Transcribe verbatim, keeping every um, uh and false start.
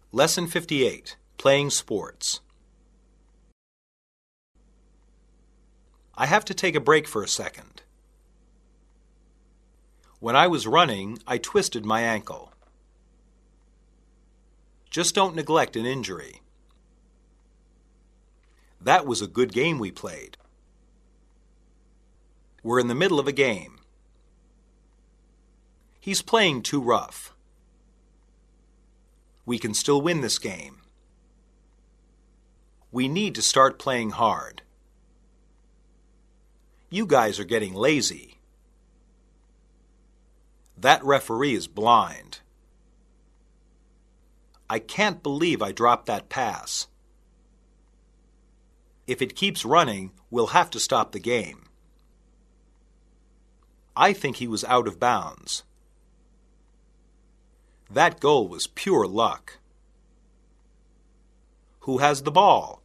Lesson fifty-eight, Playing Sports. I have to take a break for a second. When I was running, I twisted my ankle. Just don't neglect an injury. That was a good game we played. We're in the middle of a game. He's playing too rough. We can still win this game. We need to start playing hard. You guys are getting lazy. That referee is blind. I can't believe I dropped that pass. If it keeps running, we'll have to stop the game. I think he was out of bounds. That goal was pure luck. Who has the ball?